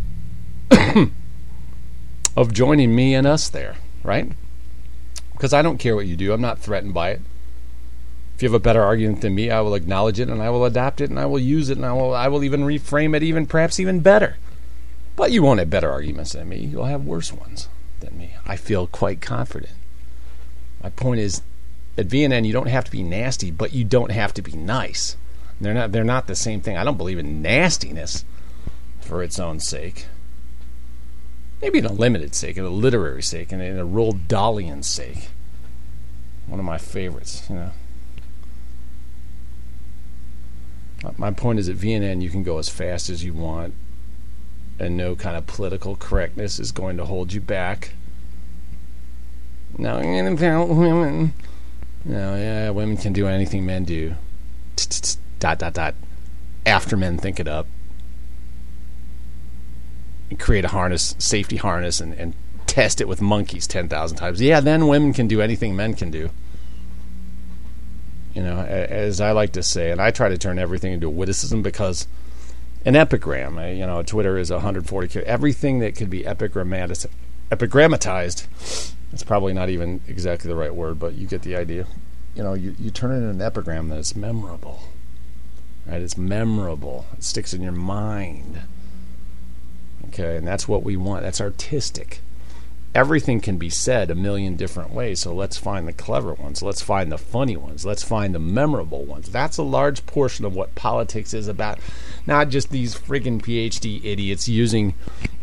of joining me and us there, right? Because I don't care what you do. I'm not threatened by it. If you have a better argument than me, I will acknowledge it, and I will adopt it, and I will use it, and I will even reframe it perhaps even better. But you won't have better arguments than me. You'll have worse ones than me. I feel quite confident. My point is, at VNN, you don't have to be nasty, but you don't have to be nice. They're not the same thing. I don't believe in nastiness for its own sake. maybe in a limited sake, in a literary sake, and in a Roald Dahlian sake. One of my favorites, My point is, at VNN, you can go as fast as you want, and no kind of political correctness is going to hold you back. Now, about women. No, yeah, women can do anything men do. ... After men think it up. And create a harness, safety harness, and test it with monkeys 10,000 times. Yeah, then women can do anything men can do. As I like to say, and I try to turn everything into a witticism, because an epigram, Twitter is 140. Everything that could be epigrammatized, it's probably not even exactly the right word, but you get the idea. You turn it into an epigram that is memorable. Right? It's memorable. It sticks in your mind. Okay, and that's what we want. That's artistic. Everything can be said a million different ways, so let's find the clever ones. Let's find the funny ones. Let's find the memorable ones. That's a large portion of what politics is about. Not just these friggin' PhD idiots using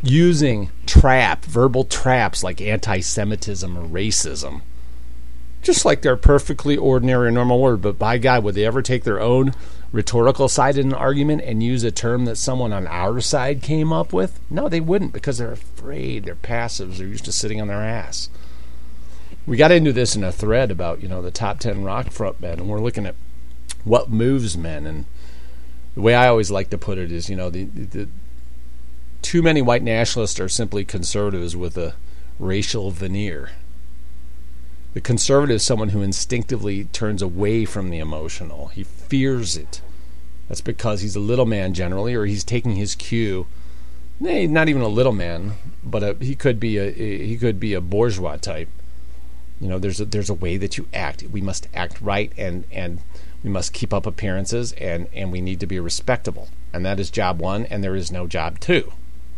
verbal traps like anti-Semitism or racism. Just like they're perfectly ordinary or normal word, but by God, would they ever take their own rhetorical side in an argument and use a term that someone on our side came up with? No, they wouldn't, because they're afraid. They're passives. They're used to sitting on their ass. We got into this in a thread about, the top 10 rock front men, and we're looking at what moves men. And the way I always like to put it is, the too many white nationalists are simply conservatives with a racial veneer. The conservative is someone who instinctively turns away from the emotional. He fears it. That's because he's a little man generally, or he's taking his cue. Not even a little man, but he could be a bourgeois type. There's a way that you act. We must act right, and we must keep up appearances, and we need to be respectable. And that is job one, and there is no job two.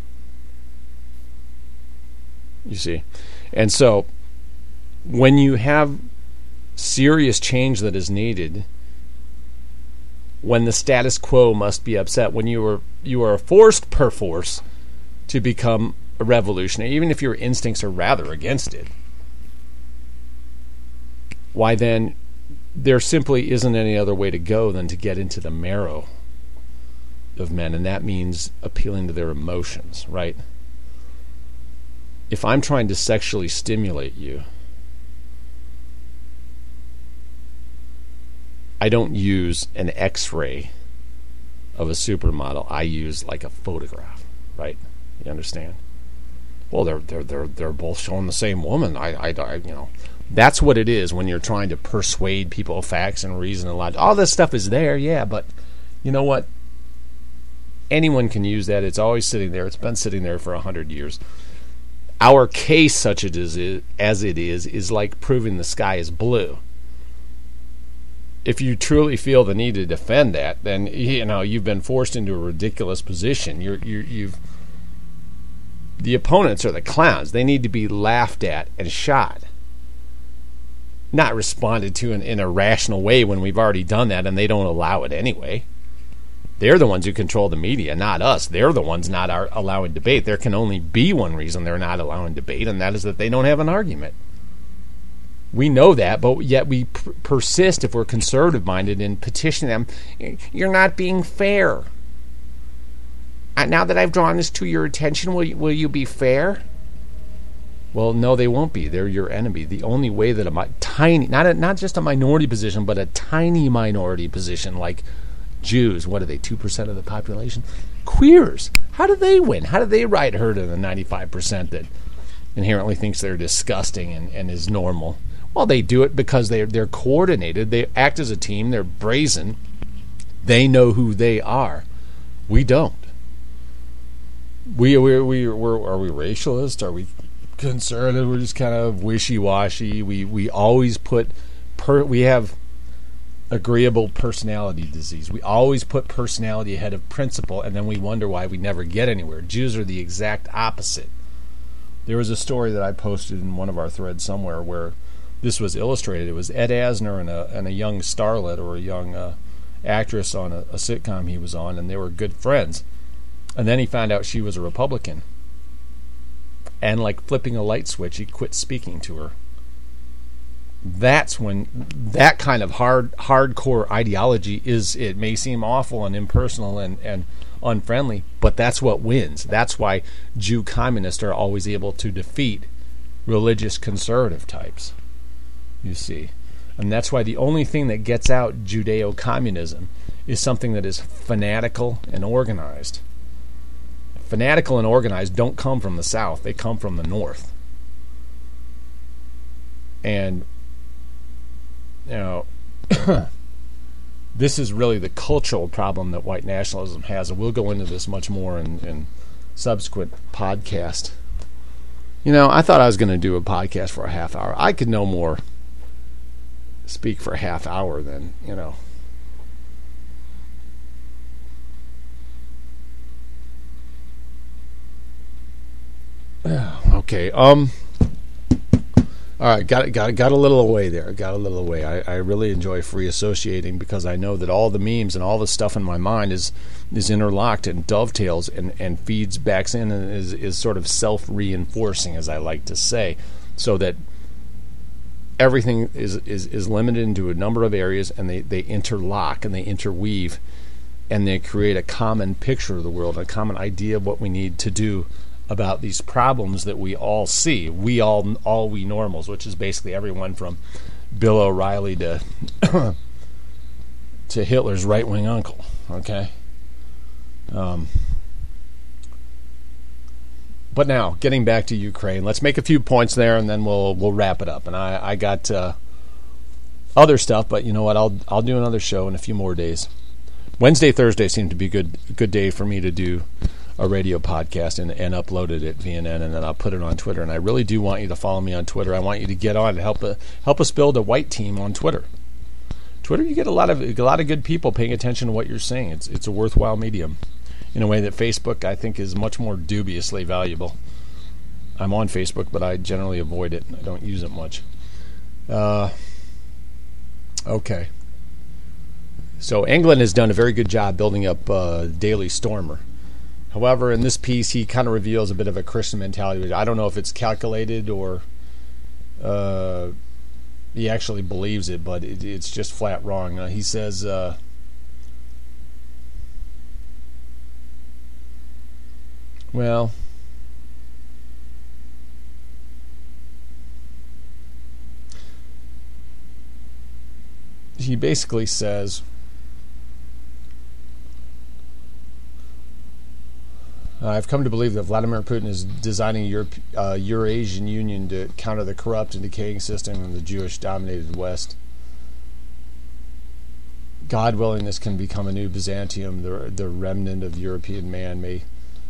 You see? And so, when you have serious change that is needed, when the status quo must be upset, when you are forced perforce to become a revolutionary, even if your instincts are rather against it, why then there simply isn't any other way to go than to get into the marrow of men, and that means appealing to their emotions, right? If I'm trying to sexually stimulate you, I don't use an X-ray of a supermodel. I use like a photograph, right? You understand? Well, they're both showing the same woman. I that's what it is when you're trying to persuade people of facts and reason and logic. All this stuff is there, yeah, but you know what? Anyone can use that. It's always sitting there. It's been sitting there for 100 years. Our case, such as it is like proving the sky is blue. If you truly feel the need to defend that, then you've been forced into a ridiculous position. You've the opponents are the clowns. They need to be laughed at and shot, not responded to in a rational way when we've already done that, and they don't allow it anyway. They're the ones who control the media, not us. They're the ones not allowing debate. There can only be one reason they're not allowing debate, and that is that they don't have an argument. We know that, but yet we persist, if we're conservative-minded, in petitioning them. You're not being fair. Now that I've drawn this to your attention, will you be fair? Well, no, they won't be. They're your enemy. The only way that a tiny, not just a minority position, but a tiny minority position like Jews, what are they, 2% of the population? Queers, how do they win? How do they ride herd in the 95% that inherently thinks they're disgusting and is normal? Well, they do it because they're coordinated. They act as a team. They're brazen. They know who they are. We don't. Are we racialist? Are we conservative? We're just kind of wishy-washy. We always we have agreeable personality disease. We always put personality ahead of principle, and then we wonder why we never get anywhere. Jews are the exact opposite. There was a story that I posted in one of our threads somewhere where this was illustrated. It was Ed Asner and a young starlet or a young actress on a sitcom he was on, and they were good friends. And then he found out she was a Republican. and like flipping a light switch, he quit speaking to her. That's when that kind of hardcore ideology is, it may seem awful and impersonal and unfriendly, but that's what wins. That's why Jew communists are always able to defeat religious conservative types, you see. And that's why the only thing that gets out Judeo-communism is something that is fanatical and organized. Fanatical and organized don't come from the South, they come from the North. And you know, this is really the cultural problem that white nationalism has, and we'll go into this much more in subsequent podcast. You know, I thought I was going to do a podcast for a half hour. I could no more speak for a half hour than, you know. Okay, all right, got a little away there. Got a little away. I really enjoy free associating because I know that all the memes and all the stuff in my mind is interlocked and dovetails and feeds back in and is sort of self-reinforcing, as I like to say, so that everything is limited into a number of areas, and they interlock and they interweave, and they create a common picture of the world, a common idea of what we need to do about these problems that we all see. We all we normals, which is basically everyone from Bill O'Reilly to to Hitler's right-wing uncle. Okay. But now, getting back to Ukraine, let's make a few points there, and then we'll wrap it up. And I got other stuff, but you know what? I'll do another show in a few more days. Wednesday, Thursday seemed to be a good day for me to do a radio podcast and upload it at VNN, and then I'll put it on Twitter. And I really do want you to follow me on Twitter. I want you to get on and help us build a white team on Twitter. Twitter, you get a lot of good people paying attention to what you're saying. It's a worthwhile medium in a way that Facebook, I think, is much more dubiously valuable. I'm on Facebook, but I generally avoid it. I don't use it much. Okay. So England has done a very good job building up Daily Stormer. However, in this piece, he kind of reveals a bit of a Christian mentality. I don't know if it's calculated or he actually believes it, but it's just flat wrong. He says, well, he basically says, I've come to believe that Vladimir Putin is designing a Eurasian Union to counter the corrupt and decaying system in the Jewish-dominated West. God willing, this can become a new Byzantium, the remnant of European man may.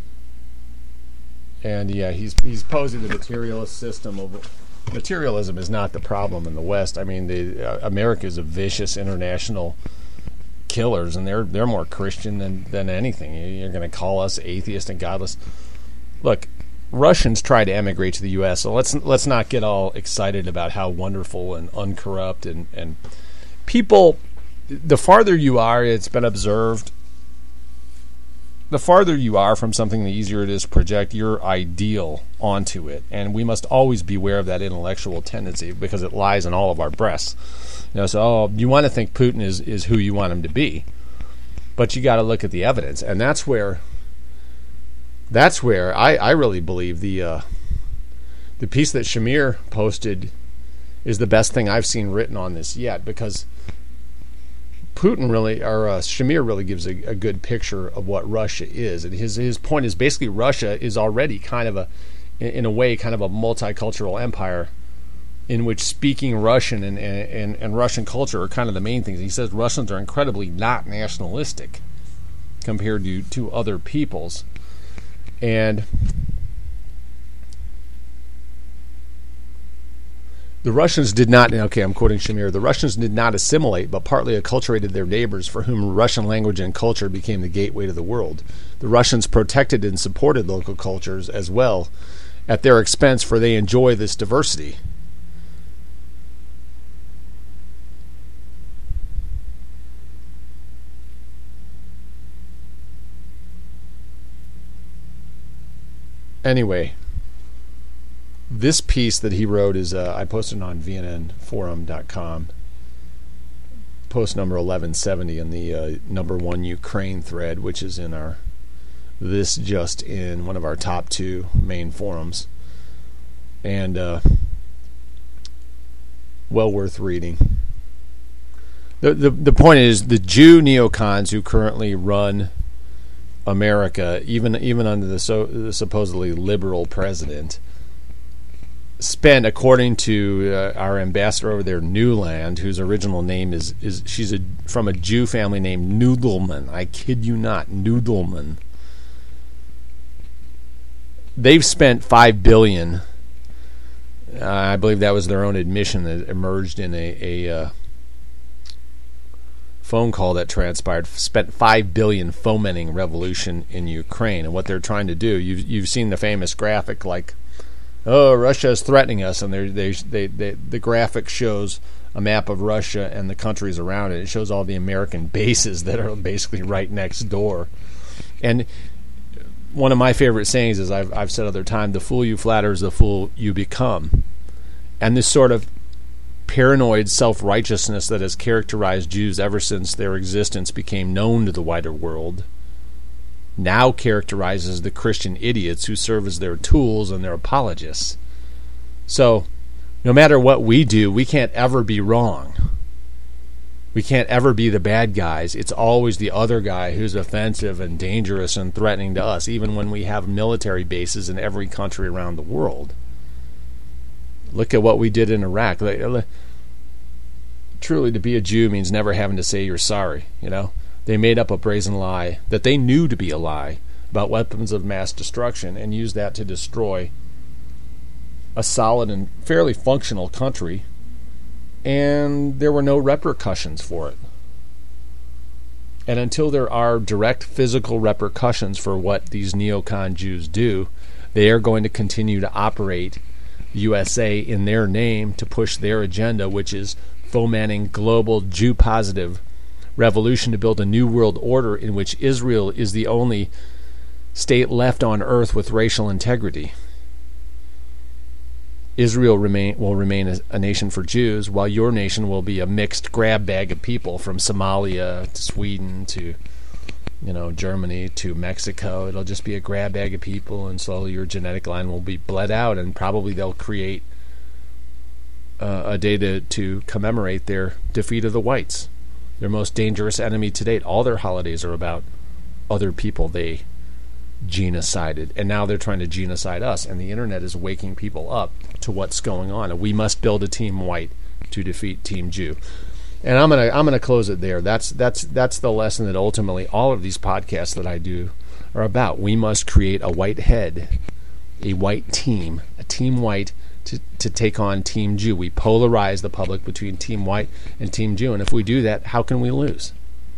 And yeah, he's posing the materialist system of materialism is not the problem in the West. I mean, America is a vicious international killers, and they're more Christian than anything. You're going to call us atheist and godless. Look, Russians try to emigrate to the U.S., so let's not get all excited about how wonderful and uncorrupt and people. The farther you are, it's been observed, the farther you are from something, the easier it is to project your ideal onto it, and we must always beware of that intellectual tendency because it lies in all of our breasts. You know, so you want to think Putin is who you want him to be, but you got to look at the evidence, and that's where I really believe the piece that Shamir posted is the best thing I've seen written on this yet, because Putin really, or Shamir really gives a good picture of what Russia is, and his point is basically Russia is already kind of in a way kind of a multicultural empire, in which speaking Russian and Russian culture are kind of the main things. He says Russians are incredibly not nationalistic compared to other peoples. And the Russians did not, okay, I'm quoting Shamir, the Russians did not assimilate, but partly acculturated their neighbors for whom Russian language and culture became the gateway to the world. The Russians protected and supported local cultures as well at their expense, for they enjoy this diversity. Anyway, this piece that he wrote is I posted on vnnforum.com, post number 1170 in the number 1 Ukraine thread, which is in our this just in one of our top 2 main forums, and well worth reading. The point is, the Jew neocons who currently run America, even under the supposedly liberal president, spent, according to our ambassador over there, Newland, whose original name is she's from a Jew family named Noodleman. I kid you not, Noodleman. They've spent $5 billion. I believe that was their own admission that emerged in a phone call that transpired. Spent $5 billion fomenting revolution in Ukraine, and what they're trying to do. You've seen the famous graphic, like, oh, Russia is threatening us, and the graphic shows a map of Russia and the countries around it. It shows all the American bases that are basically right next door. And one of my favorite sayings is, I've said other time, the fool you flatter is the fool you become. And this sort of paranoid self-righteousness that has characterized Jews ever since their existence became known to the wider world now characterizes the Christian idiots who serve as their tools and their apologists. So, no matter what we do, we can't ever be wrong. We can't ever be the bad guys. It's always the other guy who's offensive and dangerous and threatening to us, even when we have military bases in every country around the world. Look at what we did in Iraq. Truly, to be a Jew means never having to say you're sorry, you know? They made up a brazen lie that they knew to be a lie about weapons of mass destruction and used that to destroy a solid and fairly functional country, and there were no repercussions for it. And until there are direct physical repercussions for what these neocon Jews do, they are going to continue to operate USA in their name to push their agenda, which is fomenting global Jew-positive revolution to build a new world order in which Israel is the only state left on earth with racial integrity. Israel will remain a nation for Jews, while your nation will be a mixed grab bag of people from Somalia to Sweden to, Germany to Mexico. It'll just be a grab bag of people, and slowly your genetic line will be bled out, and probably they'll create a day to commemorate their defeat of the whites, their most dangerous enemy to date. All their holidays are about other people they genocided, and now they're trying to genocide us, and the internet is waking people up to what's going on, and we must build a team white to defeat Team Jew. And I'm gonna close it there. That's the lesson that ultimately all of these podcasts that I do are about. We must create a white head, a white team, a team white to take on Team Jew. We polarize the public between Team White and Team Jew, and if we do that, how can we lose?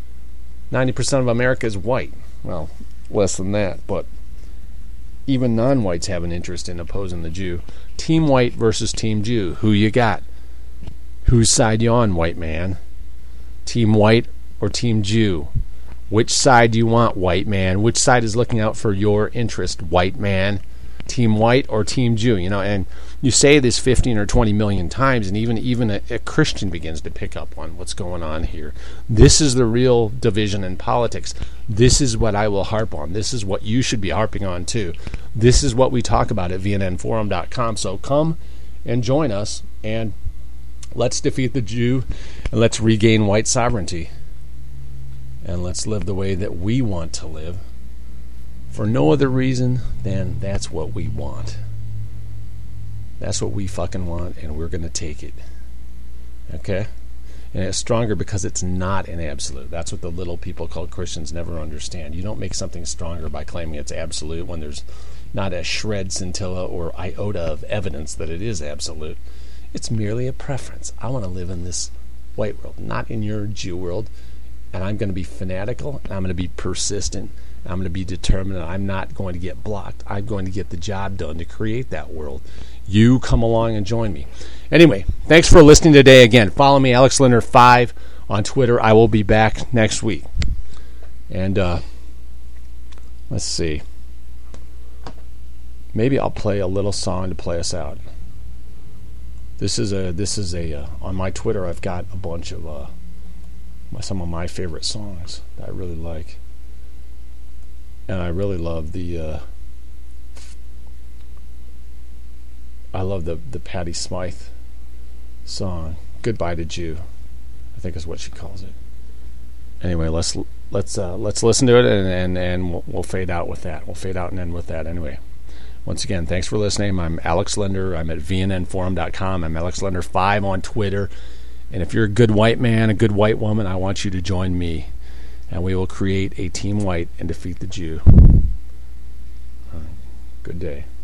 90% of America is white. Well, less than that, but even non-whites have an interest in opposing the Jew. Team White versus Team Jew. Who you got? Whose side you on, white man? Team White or Team Jew? Which side do you want, white man? Which side is looking out for your interest, white man? Team White or Team Jew? And you say this 15 or 20 million times, and even a Christian begins to pick up on what's going on here. This is the real division in politics. This is what I will harp on. This is what you should be harping on too. This is what we talk about at vnnforum.com. So come and join us, and let's defeat the Jew, and let's regain white sovereignty, and let's live the way that we want to live, for no other reason than that's what we want. That's what we fucking want, and we're going to take it. Okay? And it's stronger because it's not an absolute. That's what the little people called Christians never understand. You don't make something stronger by claiming it's absolute when there's not a shred, scintilla, or iota of evidence that it is absolute. It's merely a preference. I want to live in this white world, not in your Jew world. And I'm going to be fanatical, and I'm going to be persistent, and I'm going to be determined, and I'm not going to get blocked. I'm going to get the job done to create that world. You come along and join me. Anyway, thanks for listening today. Again, follow me, Alex Linder 5 on Twitter. I will be back next week. And let's see. maybe I'll play a little song to play us out. This is a on my Twitter I've got a bunch of some of my favorite songs that I really like. And I really love the Patti Smythe song, "Goodbye to Jew," I think is what she calls it. Anyway, let's listen to it and we'll fade out with that. We'll fade out and end with that. Anyway, once again, thanks for listening. I'm Alex Linder. I'm at vnnforum.com. I'm Alex Linder 5 on Twitter. And if you're a good white man, a good white woman, I want you to join me, and we will create a Team White and defeat the Jew. Good day.